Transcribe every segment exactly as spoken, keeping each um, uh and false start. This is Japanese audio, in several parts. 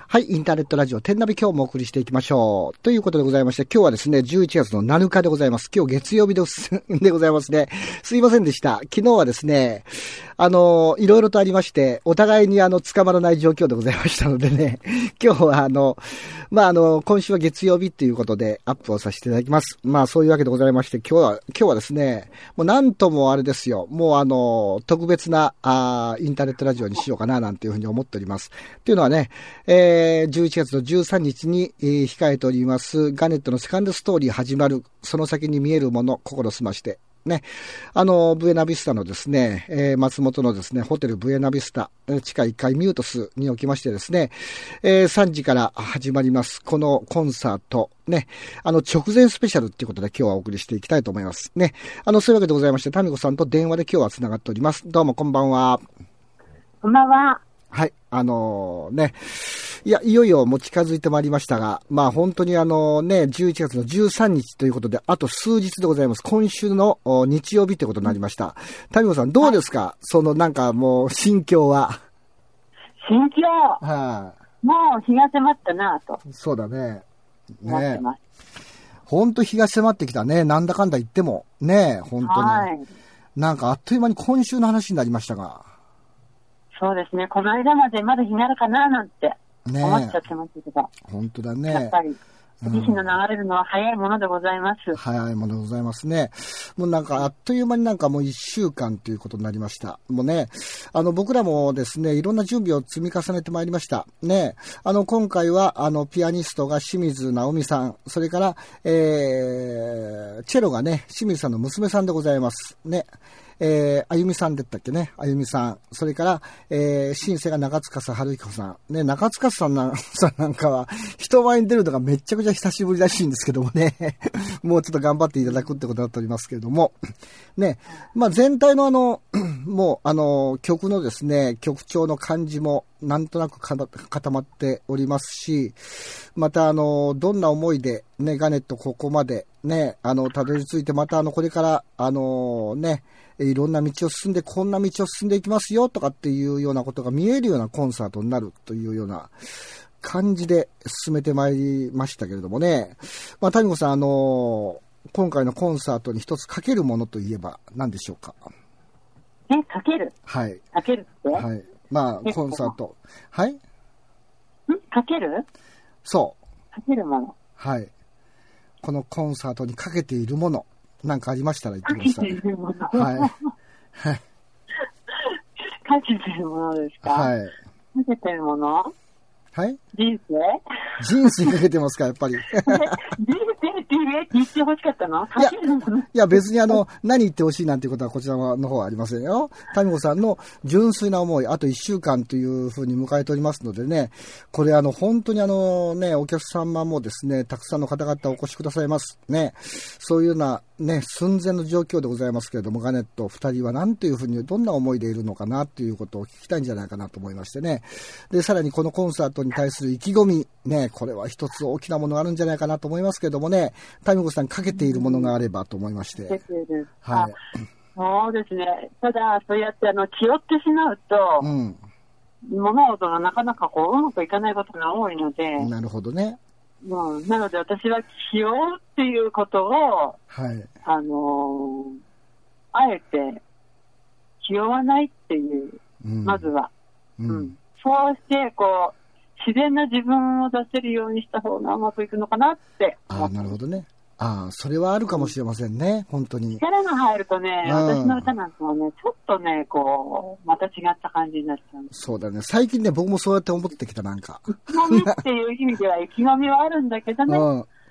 はい、インターネットラジオ、天ナビ今日もお送りしていきましょう。ということでございまして、今日はですね、じゅういちがつのなのかでございます。今日月曜日です、でございますね。すいませんでした。昨日はですね、あの、いろいろとありまして、お互いにあの、捕まらない状況でございましたのでね、今日はあの、まあ、あの、今週は月曜日ということでアップをさせていただきます。まあ、そういうわけでございまして、今日は、今日はですね、もうなんともあれですよ、もうあの、特別な、あインターネットラジオにしようかな、なんていうふうに思っております。というのはね、えー、じゅういちがつのじゅうさんにちに、えー、控えております、ガネットのセカンドストーリー始まる、その先に見えるもの、心すまして、ね。あの、ブエナビスタのですね、えー、松本のですね、ホテルブエナビスタ、地下いっかいミュートスにおきましてですね、えー、さんじから始まります、このコンサート、ね、あの、直前スペシャルっていうことで今日はお送りしていきたいと思います。ね。あの、そういうわけでございまして、タミコさんと電話で今日は繋がっております。どうもこんばんは。 こんばんは。 はい。あのー、ね。いや、いよいよもう近づいてまいりましたが、まあ本当にあのね、じゅういちがつのじゅうさんにちということで、あと数日でございます。今週の日曜日ということになりました。タミコさんどうですか、はい、そのなんかもう心境は。 心境はあ、 もう日が迫ったなぁと。 そうだね。 ね。 本当日が迫ってきたね。なんだかんだ言っても。ね、本当に。はい、なんかあっという間に今週の話になりましたが。 そうですね。この間までまだ日なるかななんて思っちゃってますけど。ね、 本当だね。 やっぱり。日の流れるのは早いものでございます。 早いものでございますね。もうなんかあっという間になんかもう一週間ということになりました。もうね、あの僕らもですね、いろんな準備を積み重ねてまいりました。ね、あの今回はあのピアニストが清水直美さん、それから、えー、チェロがね、清水さんの娘さんでございます。ね。えー、あゆみさんだったっけね。あゆみさん。それから、えー、シンセが中塚春彦さん。ね、中塚さんなんさんなんかは、人前に出るのがめちゃくちゃ久しぶりらしいんですけどもね。もうちょっと頑張っていただくってことになっておりますけれども。ね。まあ、全体のあの、もう、あの、曲のですね、曲調の感じも、なんとなく固まっておりますし、またあの、どんな思いで、ね、ガネットここまで、ね、あの、たどり着いて、またあの、これから、あの、ね、いろんな道を進んで、こんな道を進んでいきますよとかっていうようなことが見えるようなコンサートになるというような感じで進めてまいりましたけれどもね。まあ、谷子さん、あの、今回のコンサートに一つかけるものといえば何でしょうか？ え、かける？ はい。 かけるって？ はい。まあ、コンサート。はい？ん？ かける？ そう。 かけるもの。 はい。このコンサートにかけているもの。なんかありましたら言ってください。 かけているもの。 はい。はい。 かけているものですか？ はい。 かけているもの？ はい。 人生？ 人生かけてますか、やっぱり。 人生って言ってほしかったの？ いや、いや別にあの、何言ってほしいなんていうことはこちらの方はありませんよ。谷子さんの純粋な思い、あといっしゅうかんというふうに迎えておりますのでね、これあの、本当にあのね、お客様もですね、たくさんの方々お越しくださいます。ね。そういうようなね、寸前の状況でございますけれども、ガネット二人は何というふうに、どんな思いでいるのかなということを聞きたいんじゃないかなと思いましてね。で、さらにこのコンサートに対する意気込み、ね、これは一つ大きなものがあるんじゃないかなと思いますけれどもね、谷子さんかけているものがあればと思いまして。 はい。そうですね。ただ、そうやってあの、気負ってしまうと、うん、物事がなかなかこう、うまくいかないことが多いので。 なるほどね。 うん、なので私は気負うっていうことを、 はい。 あのー、あえて気負わないっていう、うん、まずは、うんうん。そうして、こう、自然な自分を出せるようにした方がうまくいくのかなって。 ああ、なるほどね。ああ、それはあるかもしれませんね、うん、本当に。 力が入るとね、うん、私の歌なんかはね、ちょっとね、こう、また違った感じになっちゃう。 そうだね。最近ね、僕もそうやって思ってきた、なんか。 意気込みっていう意味では意気込みはあるんだけどね。うん、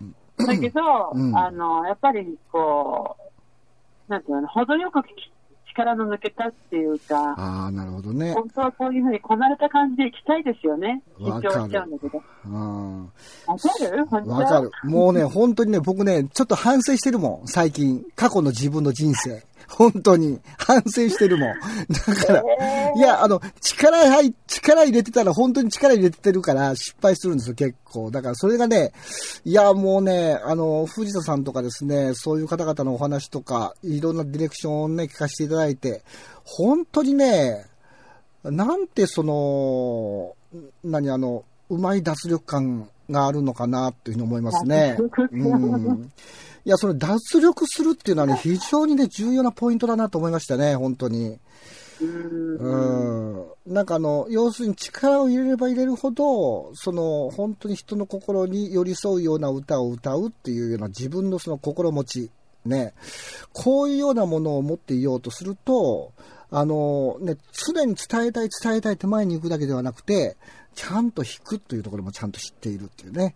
だけど、うん、あの、やっぱり、こう、なんていうの、程よく力の抜けたっていうか、 ああ、なるほどね。 本当はこういうふうにこなれた感じでいきたいですよね。緊張しちゃうんだけど。わかる？本当？ わかる。もうね、本当にね、僕ね、ちょっと反省してるもん、最近。過去の自分の人生。本当に。反省してるもん。だから、えー、いや、あの、力入、力入れてたら本当に力入れてるから失敗するんですよ、結構。だからそれがね、いや、もうね、あの、藤田さんとかですね、そういう方々のお話とか、いろんなディレクションをね、聞かせていただいて、本当にね、なんてその、何あの、 うまい脱力感があるのかなというふうに思いますね。うん、いや、その脱力するっていうのはね、非常にね、重要なポイントだなと思いましたね、本当に。うん、なんかあの、要するに力を入れれば入れるほど、その、本当に人の心に寄り添うような歌を歌うっていうような自分のその心持ち、ね、こういうようなものを持っていようとすると、あの、ね、常に伝えたい伝えたいって前に行くだけではなくて、ちゃんと弾くというところもちゃんと知っているっていうね。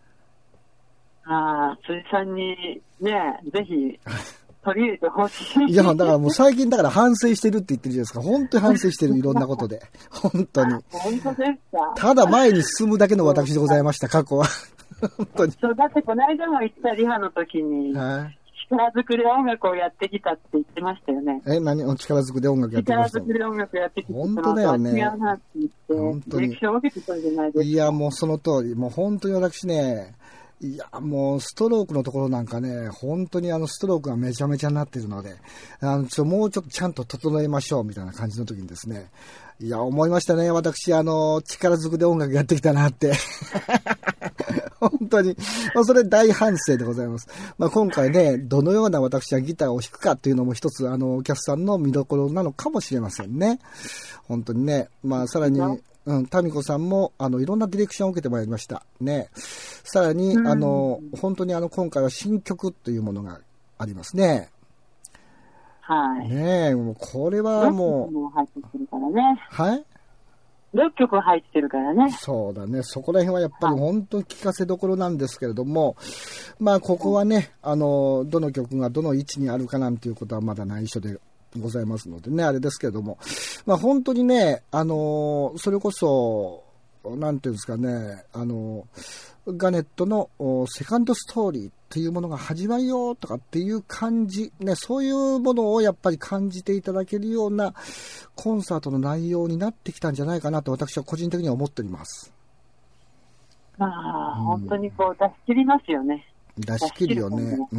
ああ、辻さんにね、ぜひ、取り入れてほしい。 いや、だからもう最近だから反省してるって言ってるじゃないですか。本当に反省してる、いろんなことで。本当に。 本当ですか。 ただ前に進むだけの私でございました、過去は。本当に。 そう、だってこの間も言ったリハの時に、はい、力ずくで音楽をやってきたって言ってましたよね。 え、何を力ずくで音楽やってきました力ずくで音楽やってきた。 本当だよね。 違うなって言って、 本当に。 レクションを受けてたんじゃないですか。 いや、もうその通り。もう本当に私ね、いや、もうストロークのところなんかね、本当にあのストロークがめちゃめちゃになっているので、あのちょもうちょっとちゃんと整えましょうみたいな感じの時にですね、いや、思いましたね。私、あの、力ずくで音楽やってきたなって。本当に。まあ、それ大反省でございます。まあ、今回ね、どのような私はギターを弾くかっていうのも一つ、あの、お客さんの見どころなのかもしれませんね。本当にね。まあ、さらに、うん、タミコさんも、あの、いろんなディレクションを受けてまいりました。ね。さらに、あの、本当にあの、今回は新曲というものがありますね。 はい。 ねえ、もうこれはもう。ろっきょくも入ってるからね。 はい ? ろっきょく入ってるからね。 そうだね。そこら辺はやっぱり本当に聞かせどころなんですけれども、はい、まあ、ここはね、あの、どの曲がどの位置にあるかなんていうことはまだ内緒でございますのでね、あれですけれども、まあ、本当にね、あの、それこそ、なんていうんですかね、あの、ガネットのセカンドストーリーっていうものが始まるよとかっていう感じ、ね、そういうものをやっぱり感じていただけるようなコンサートの内容になってきたんじゃないかなと私は個人的には思っております。 まあ、うん、本当にこう出し切りますよね。 出し切るよね。うん。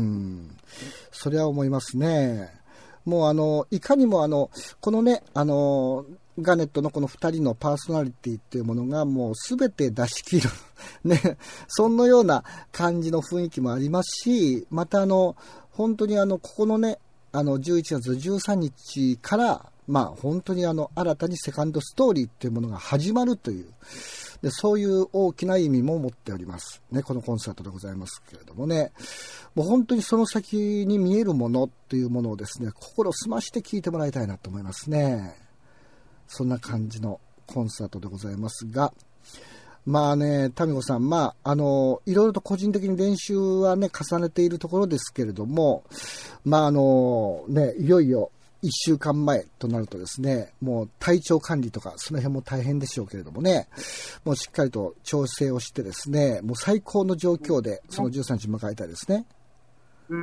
それは思いますね。もうあの、いかにもあの、このね、あの、ガネットのこのふたりのパーソナリティっていうものがもうすべて出し切る。ね。そんなような感じの雰囲気もありますし、またあの、本当にあの、ここのね、あの、じゅういちがつじゅうさんにちから、まあ本当にあの、新たにセカンドストーリーっていうものが始まるという、でそういう大きな意味も持っております。ね、このコンサートでございますけれどもね。もう本当にその先に見えるものっていうものをですね、心澄まして聞いてもらいたいなと思いますね。そんな感じのコンサートでございますが、まあね、タミコさん、まあ、あの、いろいろと個人的に練習はね、重ねているところですけれども、まああの、ね、いよいよいっしゅうかんまえとなるとですね、もう体調管理とか、その辺も大変でしょうけれどもね、もうしっかりと調整をしてですね、もう最高の状況で、そのじゅうさんにち迎えたいですね。 うん。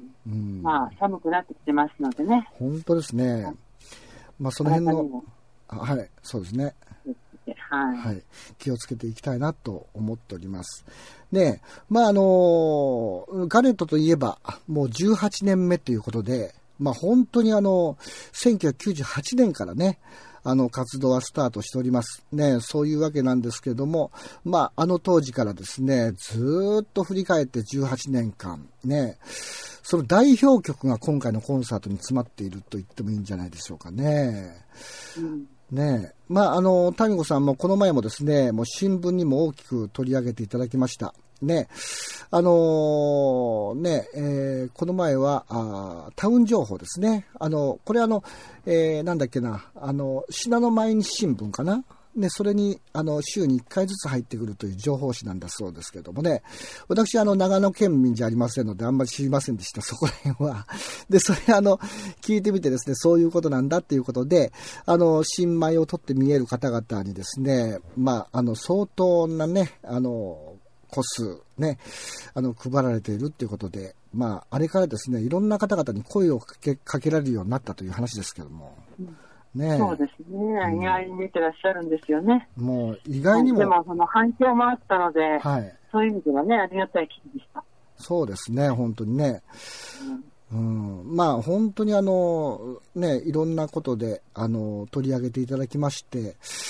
うん、まあ、寒くなってきてますのでね。 本当ですね。まあ、その辺の、はい、そうですね。 はい、 はい。気をつけていきたいなと思っております。で、まあ、あの、ガネットといえば、もうじゅうはちねんめということで、まあ、本当にあの、せんきゅうひゃくきゅうじゅうはちねんからね、あの、活動はスタートしております。ね、そういうわけなんですけれども、まあ、あの当時からですね、ずーっと振り返ってじゅうはちねんかん、ね、その代表曲が今回のコンサートに詰まっていると言ってもいいんじゃないでしょうかね。うんねえ。まあ、あの、タミコさんもこの前もですね、もう新聞にも大きく取り上げていただきました。ね。あのー、ね、えー、この前はあ、タウン情報ですね。あの、これあの、えー、なんだっけな、あの、信濃毎日新聞かな。で、それに、あの、週にいっかいずつ入ってくるという情報誌なんだそうですけどもね。私、あの、長野県民じゃありませんので、あんまり知りませんでした、そこら辺は。で、それ、あの、聞いてみてですね、そういうことなんだっていうことで、あの、新米を取って見える方々にですね、まあ、あの、相当なね、あの、個数、ね、あの、配られているっていうことで、まあ、あれからですね、いろんな方々に声をかけ、かけられるようになったという話ですけども。うんね、 そうですね、うん、意外に見てらっしゃるんですよね。 もう意外にも、 でもその反響もあったので、 はい、 そういう意味ではね、ありがたい記事でした。 そうですね、本当にね、うんうん、まあ本当にあのね、いろんなことであの取り上げていただきまして、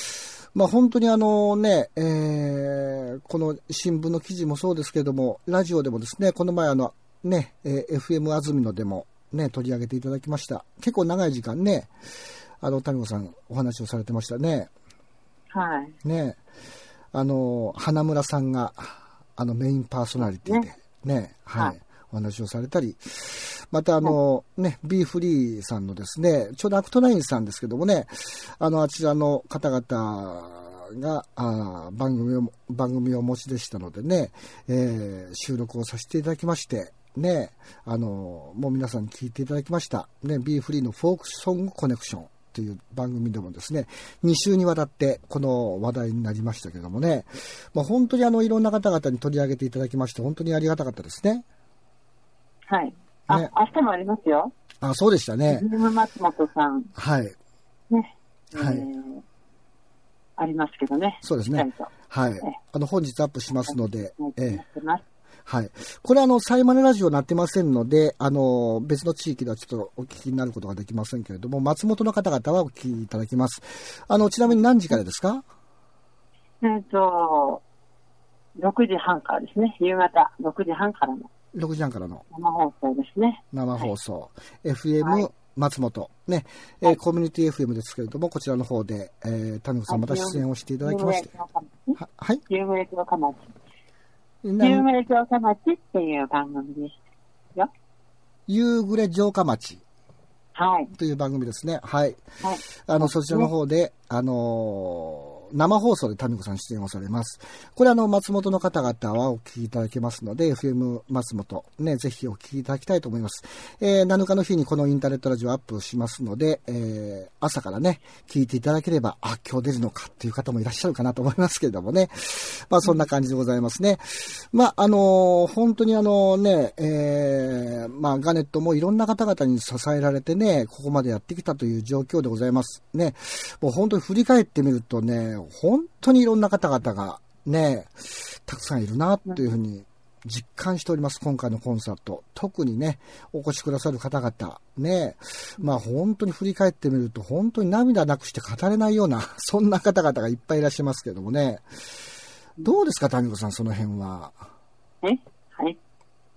まあ、本当にあのね、えー、この新聞の記事もそうですけれども、ラジオでもですね、この前あのね、えー、エフエム 安住のでもね、取り上げていただきました。結構長い時間ね、あの、民子さんお話をされてましたね。 はい。 ね、あの、花村さんが、あの、メインパーソナリティで、ね、ねはい、はい、お話をされたり、またあの、ね、ビーフリーさんのですね、ちょうどアクトナインさんですけどもね、あの、あちらの方々が、あ番組を、番組をお持ちでしたのでね、えー、収録をさせていただきまして、ね、あの、もう皆さんに聞いていただきました。ね、ビーフリーのフォークソングコネクションという番組でもですね、に週にわたってこの話題になりましたけどもね、まあ、本当にあの、いろんな方々に取り上げていただきまして、本当にありがたかったですね。 はい。あ、ね、明日もありますよ。 あ、そうでしたね。 ズーム松本さん。 はい。 ね。 はい。 えー、ありますけどね。 そうですね。はい。あの、本日アップしますので、 はい、えーはい。これあの、サイマネラジオになってませんので、あの、別の地域ではちょっとお聞きになることができませんけれども、松本の方々はお聞きいただきます。あの、ちなみに何時からですか？ えっと、ろくじはんからですね。夕方ろくじはんからの。 ろくじはんからの。 生放送ですね。 生放送。はい、エフエム 松本。ね、はい、えー、コミュニティ エフエム ですけれども、こちらの方で、えー、民子さんまた出演をしていただきまして。 は、はい。夕暮れ城下町。夕暮れ城下町っていう番組ですよ。 夕暮れ城下町。 はい。 という番組ですね。はい。 はい。 あの、そちらの方で、あのー、生放送で民子さん出演をされます。これあの、松本の方々はお聞きいただけますので、エフエム 松本、ね、ぜひお聞きいただきたいと思います。えー、なのかの日にこのインターネットラジオアップしますので、えー、朝からね、聞いていただければ、あ、今日出るのかっていう方もいらっしゃるかなと思いますけれどもね。まあ、そんな感じでございますね。まあ、あのー、本当にあのね、えー、まあ、ガネットもいろんな方々に支えられてね、ここまでやってきたという状況でございます。ね。もう本当に振り返ってみるとね、本当にいろんな方々がね、たくさんいるなというふうに実感しております。今回のコンサート。特にね、お越しくださる方々。ね、まあ本当に振り返ってみると本当に涙なくして語れないような、そんな方々がいっぱいいらっしゃいますけれどもね。どうですか、民子さん、その辺は。 えはい。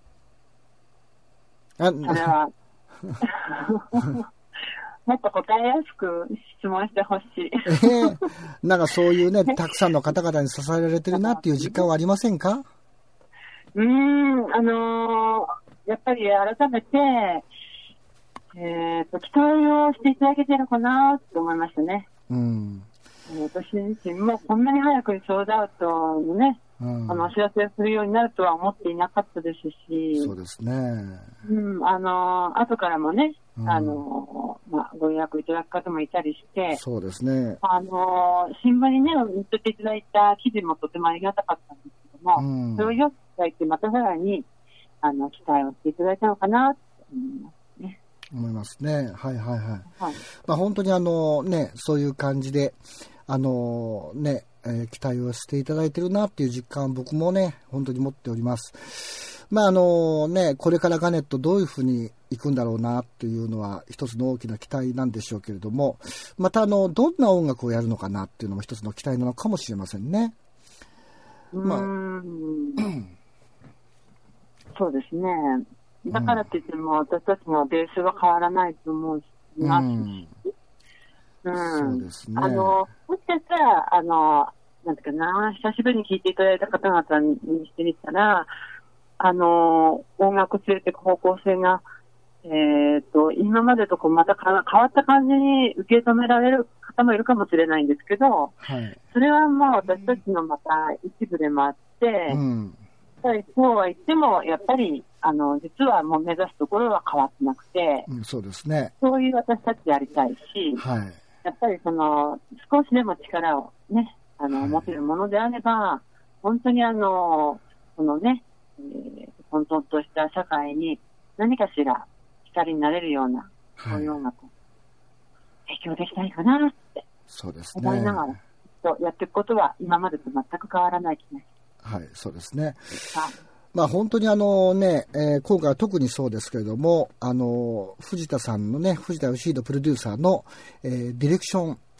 あ、 それは。もっと答えやすく質問してほしい。 えー、なんかそういうね、たくさんの方々に支えられてるなっていう実感はありませんか？ うーん、あのー、やっぱり改めて、えっと、期待をしていただけてるかなと思いましたね。 うん。 私自身もこんなに早くにソールドアウトのね、うん、あの、お知らせをするようになるとは思っていなかったですし。 そうですね。 うん、あのー、後からもね、うん、あのー、まあ、ご予約いただく方もいたりして。 そうですね。 あのー、新聞にね、載せていただいた記事もとてもありがたかったんですけども、うん、それを読んでいただいて、またさらに、あの、期待をしていただいたのかな、と思いますね。 思いますね。はいはいはい。はい、 まあ、本当にあのね、そういう感じで、あのね、えー、期待をしていただいているなっていう実感を僕もね、本当に持っております。まああのね、これからガネットどういうふうに行くんだろうなっていうのは一つの大きな期待なんでしょうけれども、またあの、どんな音楽をやるのかなっていうのも一つの期待なのかもしれませんね。 まあ、うーんそうですね。だからって言っても、うん、私たちのベースは変わらないと思うし、ますし、うんうん、そうですね。あの、もしかしたら、あの、なんていうかな、久しぶりに聴いていただいた方々にしてみたら、あの、音楽を連れていく方向性が、えっと、今までとこうまた変わった感じに受け止められる方もいるかもしれないんですけど、 はい、 それはまあ私たちのまた一部でもあって、うん、そうは言っても、やっぱり、あの、実はもう目指すところは変わってなくて、 うん、そうですね。 そういう私たちでありたいし、 はい、 やっぱりその、少しでも力をね、あの、はい、持てるものであれば、本当にあの、このね、えー、混沌とした社会に何かしら光になれるような、そういう音楽を提供できたいかなって思いながら、そう、やっていくことは今までと全く変わらない気がします。 はい、そうですね。 はい、 まあ本当にあのね、えー、今回は特にそうですけれども、あの、藤田さんのね、藤田義弘プロデューサーの、えー、ディレクション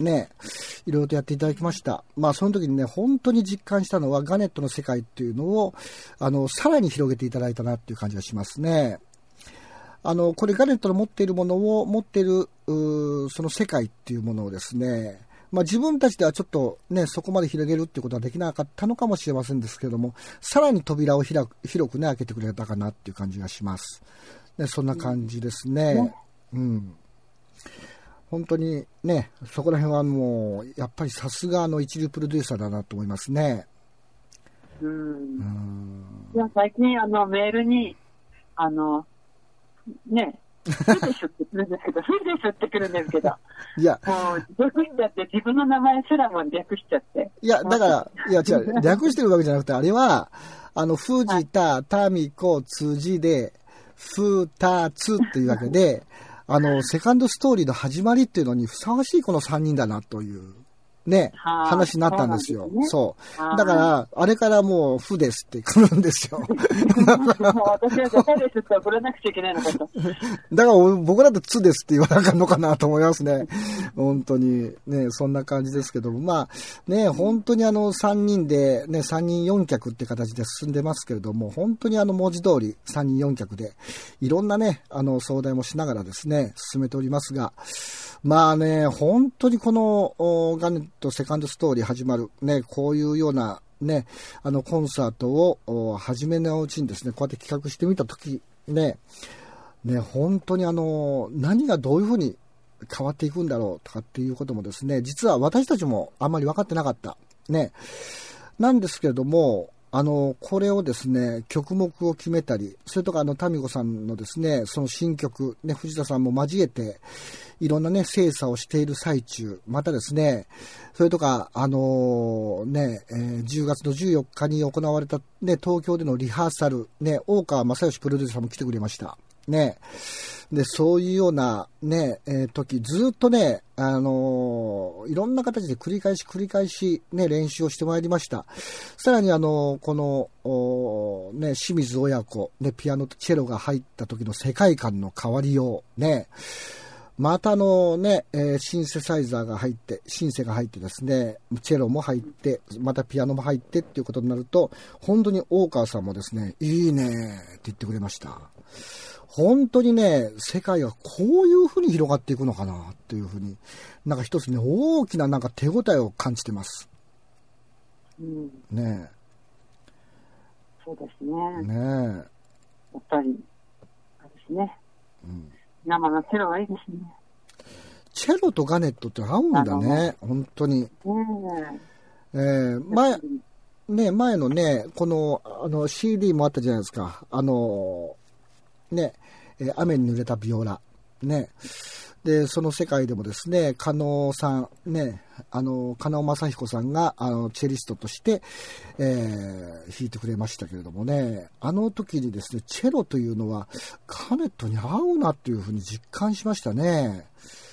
ね、いろいろとやっていただきました。まあその時にね、本当に実感したのはガネットの世界っていうのを、あの、さらに広げていただいたなっていう感じがしますね。あの、これガネットの持っているものを、持っている、その世界っていうものをですね、まあ自分たちではちょっとね、そこまで広げるっていうことはできなかったのかもしれませんですけれども、さらに扉を広く、広くね、開けてくれたかなっていう感じがします。ね、そんな感じですね。うん。うん本当にね、そこら辺はもう、やっぱりさすがの一流プロデューサーだなと思いますね。 うん。うんいや最近、あの、メールに、あの、ね、フーでしょってくるんですけど、フーでしょってくるんですけど、いや、もう、略しちゃって、自分の名前すらも略しちゃって。 いや、だから、いや、違う、略してるわけじゃなくて、あれは、あの、藤田、民子、辻で、ふたつっていうわけで、あの、セカンドストーリーの始まりっていうのにふさわしいこのさんにんだなという、ね、話になったんですよ。そう,、ね、そう。だから、あれからもう、ふですって来るんですよ。もう私は絶対ですって送らなくちゃいけないのかと。 だから僕だとつですって言わなあかんのかなと思いますね。本当に。ね、そんな感じですけども。まあ、ね、本当にあの、さんにんで、ね、さんにんよん脚って形で進んでますけれども、本当にあの、文字通りさんにんよん脚で、いろんなね、あの、相談もしながらですね、進めておりますが、まあね、本当にこのガネットセカンドストーリー始まる、ね、こういうようなね、あのコンサートを初めのうちにですね、こうやって企画してみたとき、ね、ね、本当にあの、何がどういうふうに変わっていくんだろうとかっていうこともですね、実は私たちもあんまり分かってなかった。ね。なんですけれども、あの、これをですね、曲目を決めたり、それとかあの、タミコさんのですね、その新曲、ね、藤田さんも交えて、いろんなね、精査をしている最中、またですね、それとか、あのー、ね、えー、じゅうがつのじゅうよっかに行われたね、東京でのリハーサル、ね、大川正義プロデューサーも来てくれました。ね。で、そういうようなね、えー、時、ずっとね、あのー、いろんな形で繰り返し繰り返しね、練習をしてまいりました。さらにあのー、この、ね、清水親子、ね、ピアノとチェロが入った時の世界観の変わりよう、ね、またあのね、えー、シンセサイザーが入って、シンセが入ってですね、チェロも入って、またピアノも入ってっていうことになると、本当に大川さんもですね、いいねって言ってくれました。本当にね、世界がこういう風に広がっていくのかなっていう風に、なんか一つね、大きななんか手応えを感じてます。 うん、 ねえ。 そうですね。 ねえ。 やっぱり、あれですね。うん、生のチェロはいいですね。 チェロとガネットって合うんだね、本当に。えー、前、ね、前のね、この、あの、シーディー もあったじゃないですか。あの、ね、えー、雨に濡れたビオラ。ね。で、その世界でもですね、加納さん、ね、あの、加納正彦さんが、あの、チェリストとして、えー、弾いてくれましたけれどもね、あの時にですね、チェロというのは、ガネットに合うなっていうふうに実感しましたね。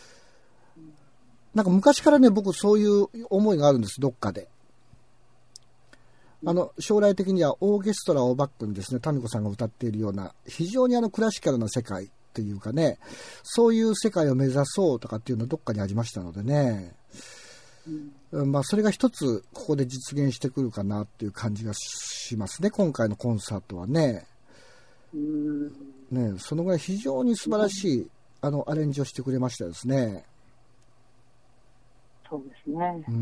なんか昔からね、僕そういう思いがあるんです、どっかで。あの、将来的にはオーケストラをバックにですね、タミコさんが歌っているような、非常にあのクラシカルな世界っていうかね、そういう世界を目指そうとかっていうのはどっかにありましたのでね、うん、まあそれが一つここで実現してくるかなっていう感じがしますね、今回のコンサートはね。ね、そのぐらい非常に素晴らしい、あの、アレンジをしてくれましたですね。 そうですね。 うん、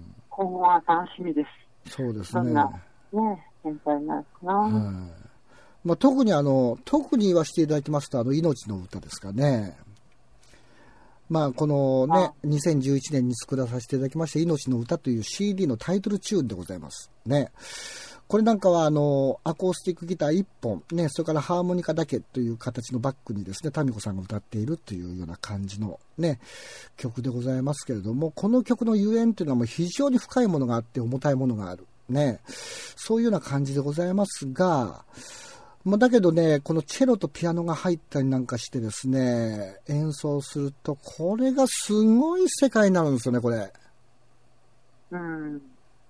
今後は楽しみです。 そうですね。 そんな、ね、先輩になるかな。はい。 まあ、特にあの、特に言わせていただきますと、あの、命の歌ですかね。まあ、このね、にせんじゅういちねんに作らさせていただきました、命の歌という シーディー のタイトルチューンでございます。ね。これなんかは、あの、アコースティックギターいっぽん、ね、それからハーモニカだけという形のバックにですね、タミコさんが歌っているというような感じのね、曲でございますけれども、この曲のゆえんというのはもう非常に深いものがあって重たいものがある。ね。そういうような感じでございますが、まあ、だけどね、このチェロとピアノが入ったりなんかしてですね、演奏すると、これがすごい世界になるんですよね、これ。 うん。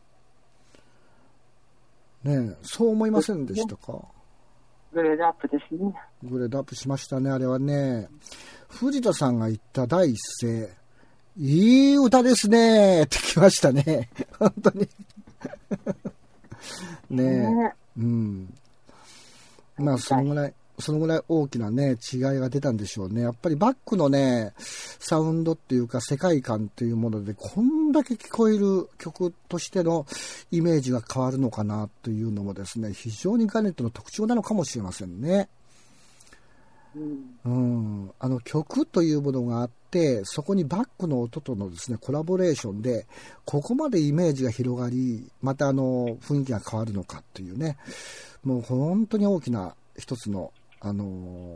ねえ、そう思いませんでしたか？ グレードアップですね。 グレードアップしましたね、あれはね。藤田さんが言った第一声、 いい歌ですねってきましたね。本当に。ねえ。ねうん。まあ、そのぐらい、そのぐらい大きなね、違いが出たんでしょうね。やっぱりバックのね、サウンドっていうか世界観っていうもので、こんだけ聞こえる曲としてのイメージが変わるのかなというのもですね、非常にガネットの特徴なのかもしれませんね。うん、あの曲というものがあって、そこにバックの音とのですね、コラボレーションで、ここまでイメージが広がり、またあの雰囲気が変わるのかというね、もう本当に大きな一つの、あの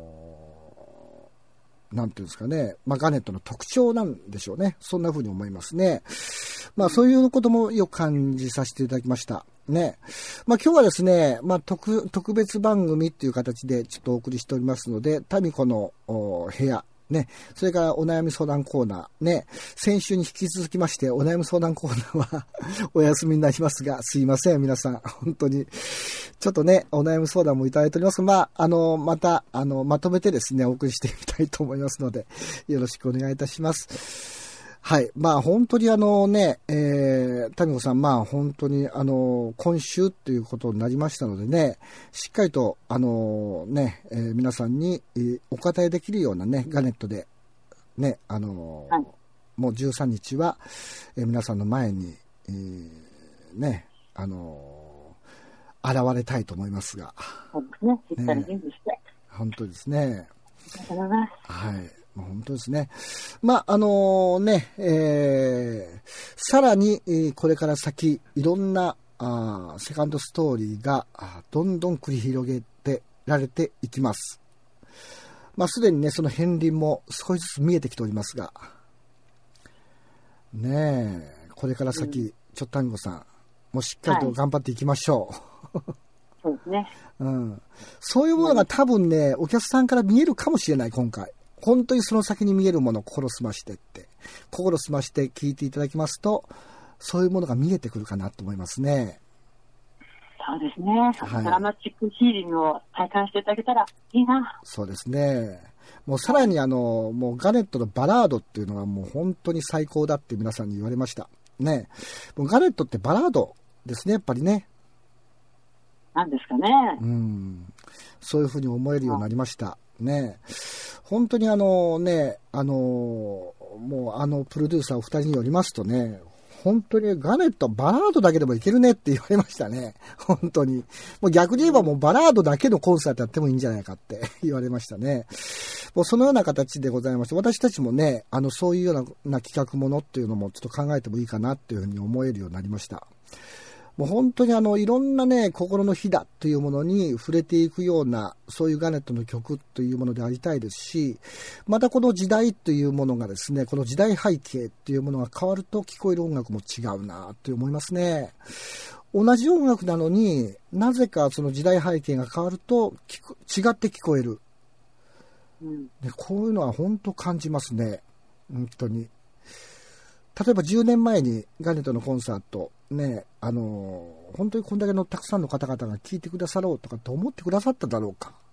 ー、なんていうんですかね、まあ、ガネットの特徴なんでしょうね。そんな風に思いますね。まあそういうこともよく感じさせていただきました。ね。まあ今日はですね、まあ特、特別番組っていう形でちょっとお送りしておりますので、タミコの部屋、ね。それからお悩み相談コーナー、ね。先週に引き続きまして、お悩み相談コーナーはお休みになりますが、すいません、皆さん。本当に。ちょっとね、お悩み相談もいただいております。まあ、あの、また、あの、まとめてですね、お送りしてみたいと思いますので、よろしくお願いいたします。はい。まあ本当にあのね、えー、タミコさん、まあ本当にあの、今週っていうことになりましたのでね、しっかりとあのね、えー、皆さんに、えー、お答えできるようなね、ガネットで、ね、あのーはい、もうじゅうさんにちは、えー、皆さんの前に、えー、ね、あのー、現れたいと思いますが。 そうですね。しっかり準備して。 ね、本当ですね。 ありがとうございます。 はい。本当ですね。まあ、あのー、ね、えー、さらに、えー、これから先、いろんな、あセカンドストーリーが、どんどん繰り広げてられていきます。まあ、すでにね、その片鱗も少しずつ見えてきておりますが、ねえ、これから先、うん、ちょっとタミコさん、もうしっかりと頑張っていきましょう。はい、 そうですね。 うん。そういうものが多分ね、お客さんから見えるかもしれない、今回。本当にその先に見えるものを心澄ましてって、心澄まして聞いていただきますと、そういうものが見えてくるかなと思いますね。 そうですね。はい、ドラマチックヒーリングを体感していただけたらいいな。 そうですね。もうさらにあの、もうガネットのバラードっていうのがもう本当に最高だって皆さんに言われました。ね。もうガネットってバラードですね、やっぱりね。 なんですかね。 うん。そういうふうに思えるようになりました。ね。本当にあのね、あの、もうあのプロデューサーお二人によりますとね、本当にガネットバラードだけでもいけるねって言われましたね。本当に。もう逆に言えばもうバラードだけのコンサートやってもいいんじゃないかって言われましたね。もうそのような形でございまして、私たちもね、あのそういうような企画ものっていうのもちょっと考えてもいいかなっていうふうに思えるようになりました。もう本当にあのいろんなね、心の火だというものに触れていくような、そういうガネットの曲というものでありたいですし、またこの時代というものがですね、この時代背景というものが変わると聞こえる音楽も違うなと思いますね。同じ音楽なのになぜかその時代背景が変わると聞く違って聞こえる、うん、でこういうのは本当感じますね。本当に例えばじゅうねんまえにガネットのコンサートね、あの本当にこんだけのたくさんの方々が聴いてくださろうとかと思ってくださっただろうか。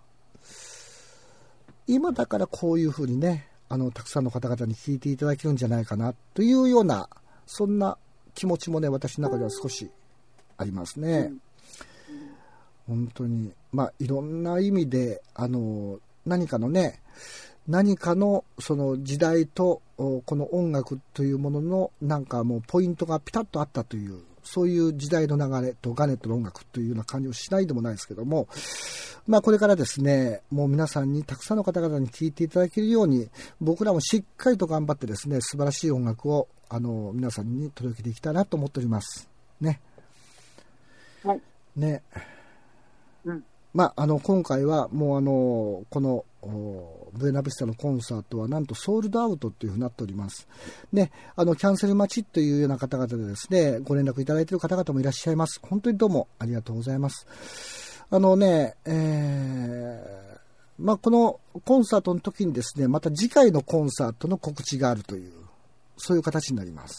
今だからこういうふうにね、あのたくさんの方々に聴いていただけるんじゃないかなというような、そんな気持ちもね、私の中では少しありますね。本当にまあいろんな意味であの何かのね、何かのその時代とこの音楽というもののなんかもうポイントがピタッとあったという、そういう時代の流れとガネットの音楽というような感じをしないでもないですけども、まあこれからですね、もう皆さんにたくさんの方々に聴いていただけるように、僕らもしっかりと頑張ってですね、素晴らしい音楽をあの皆さんに届けていきたいなと思っておりますね。 はい。 ね。 うん。 まあ、あの今回はもうあのこのブエナビスタのコンサートはなんとソールドアウトというふうになっております。で、あのキャンセル待ちというような方々でですね、ご連絡いただいている方々もいらっしゃいます。本当にどうもありがとうございます。あのね、えー、まあこのコンサートの時にですね、また次回のコンサートの告知があるという、そういう形になります。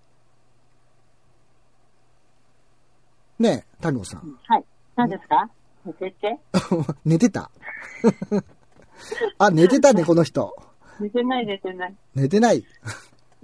ねえ、谷本さん。 はい。何ですか？寝てて寝てたあ、寝てたね、この人。 寝てない、寝てない。 寝てない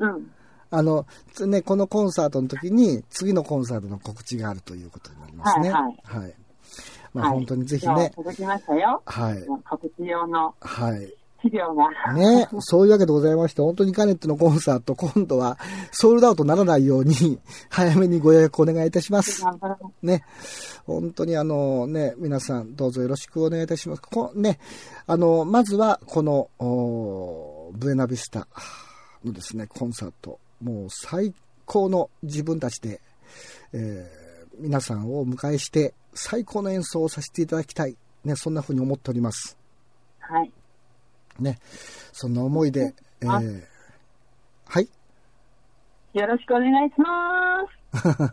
うん。 あの、ね、このコンサートの時に、次のコンサートの告知があるということになりますね。 はい、はい。 はい。まあ、はい、本当にぜひね。 届きましたよ。 はい。 告知用の。 はい。 資料が。 ね、そういうわけでございまして、本当にガネットのコンサート、今度はソールドアウトにならないように、早めにご予約お願いいたします。ね、本当にあのね、皆さんどうぞよろしくお願いいたします。こね、あの、まずはこの、ブエナビスタのですね、コンサート、もう最高の自分たちで、えー、皆さんをお迎えして、最高の演奏をさせていただきたい。ね、そんな風に思っております。 はい。 ね、そんな思いで、えー、はい。 よろしくお願いします。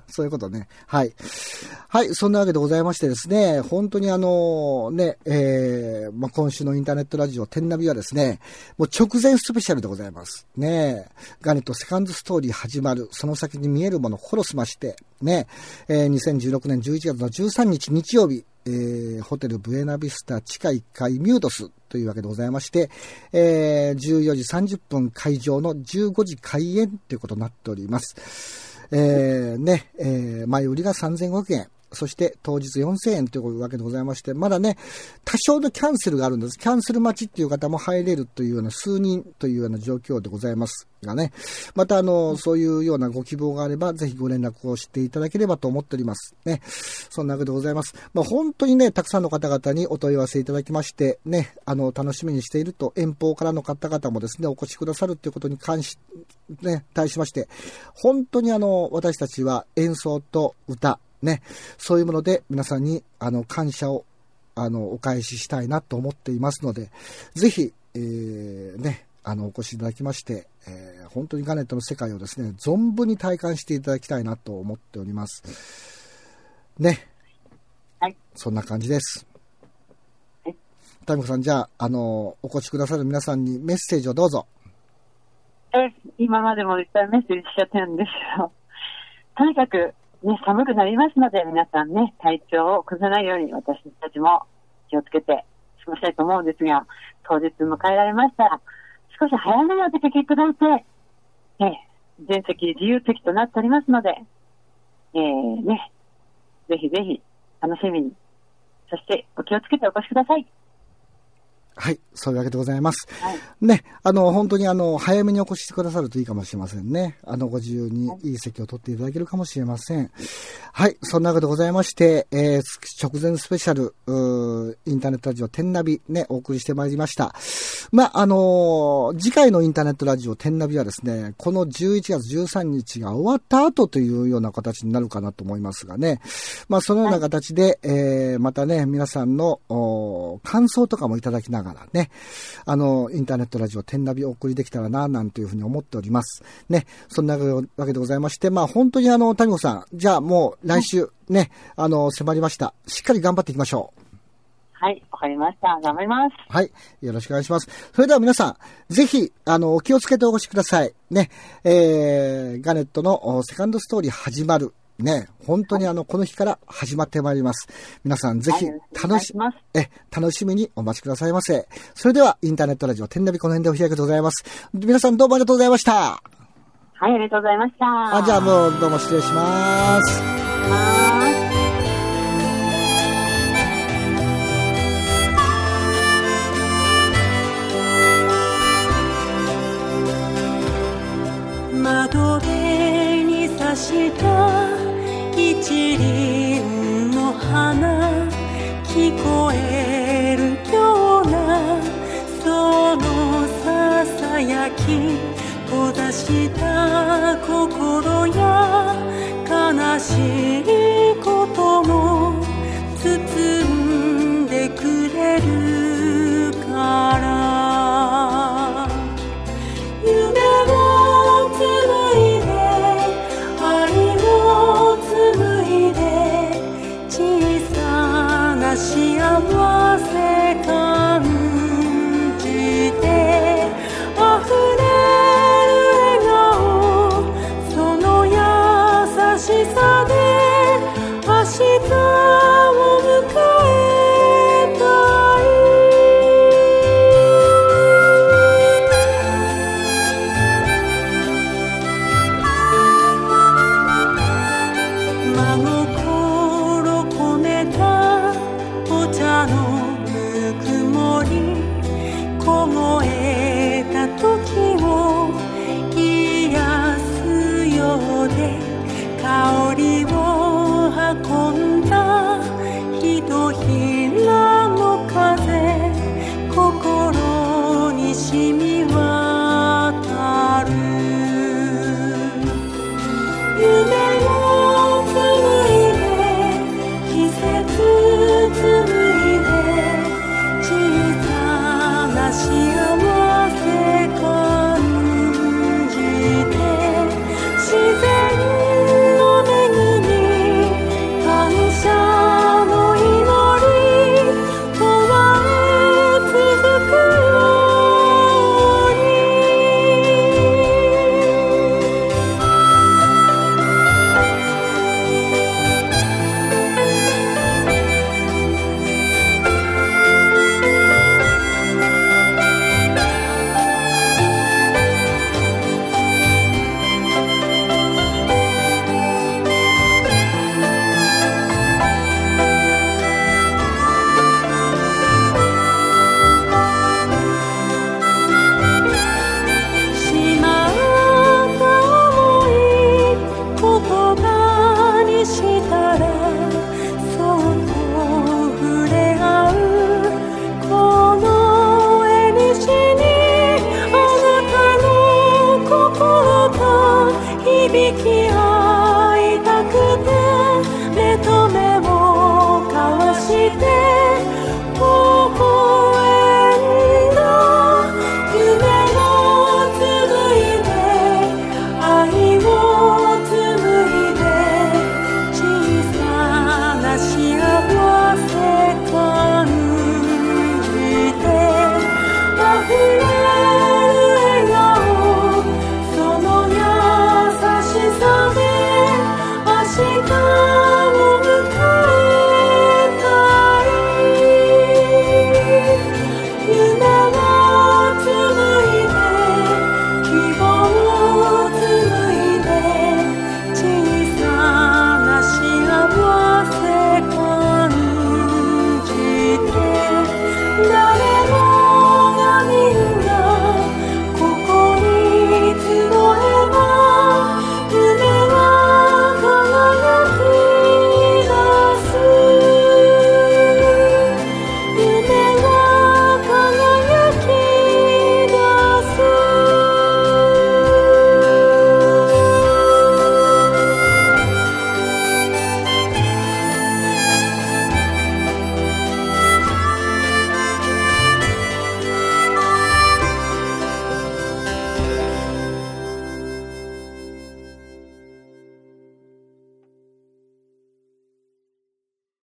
そういうことね。はい。はい。そんなわけでございましてですね、本当にあの、ね、えー、まあ、今週のインターネットラジオ、天ナビはですね、もう直前スペシャルでございます。ね、ガネットセカンドストーリー始まる、その先に見えるもの、心すまして、ね、えー、にせんじゅうろくねんじゅういちがつのじゅうさんにち日曜日、えー、ホテルブエナビスタ地下いっかいミュードスというわけでございまして、えー、じゅうよじさんじゅっぷん会場のじゅうごじ開演ということになっております。えー、ね、えー、前売りがさんぜんごひゃくえん。そして当日よんせんえんというわけでございまして、まだね、多少のキャンセルがあるんです。キャンセル待ちっていう方も入れるというような数人というような状況でございますがね。またあの、そういうようなご希望があれば、ぜひご連絡をしていただければと思っております。ね。そんなわけでございます。まあ本当にね、たくさんの方々にお問い合わせいただきまして、ね、あの、楽しみにしていると、遠方からの方々もですね、お越しくださるということに関し、ね、対しまして、本当にあの、私たちは演奏と歌、ね、そういうもので皆さんにあの感謝をあのお返ししたいなと思っていますので、ぜひ、えー、ね、あのお越しいただきまして、えー、本当にガネットの世界をですね、存分に体感していただきたいなと思っております。ね。 はい。 そんな感じです。 はい。 タミコさん、じゃあ、あの、お越しくださる皆さんにメッセージをどうぞ。 え、今までもいっぱいメッセージしちゃってるんですよ。とにかく、ね、寒くなりますので、皆さんね、体調を崩さないように私たちも気をつけて過ごしたいと思うんですが、当日迎えられましたら、少し早めにお出かけください。え全席自由席となっておりますので、えー、ね、ぜひぜひ楽しみに、そしてお気をつけてお越しください。 はい、そういうわけでございます。 はい、 ね、あの、本当にあの、早めにお越ししてくださるといいかもしれませんね。あの、ご自由にいい席を取っていただけるかもしれません。はい、そんなわけでございまして、えー、直前スペシャル、インターネットラジオ天ナビね、お送りしてまいりました。まあ、あのー、次回のインターネットラジオ天ナビはですね、このじゅういちがつじゅうさんにちが終わった後というような形になるかなと思いますがね。まあ、そのような形で、えー、またね、皆さんの感想とかもいただきながらね、あの、インターネットラジオ天ナビをお送りできたらな、なんていうふうに思っております。ね、そんなわけでございまして、まあ、本当にあの、谷本さん、じゃあもう来週ね、あの、迫りました。しっかり頑張っていきましょう。 はい、わかりました。頑張ります。 はい。よろしくお願いします。それでは皆さん、ぜひ、あの、お気をつけてお越しください。ね。えー、ガネットのセカンドストーリー始まる。ね。本当にあの、この日から始まってまいります。皆さん、ぜひ、楽し、え、楽しみにお待ちくださいませ。それでは、インターネットラジオ、天ナビこの辺でお開きでございます。皆さん、どうもありがとうございました。 はい、ありがとうございました。 あ、じゃあもう、どうも失礼します。 はい。 窓辺に差した一輪の花、聞こえるようなそのささやき、閉ざした心や悲しいことも包んでくれるから、夢を紡いで愛を紡いで小さな幸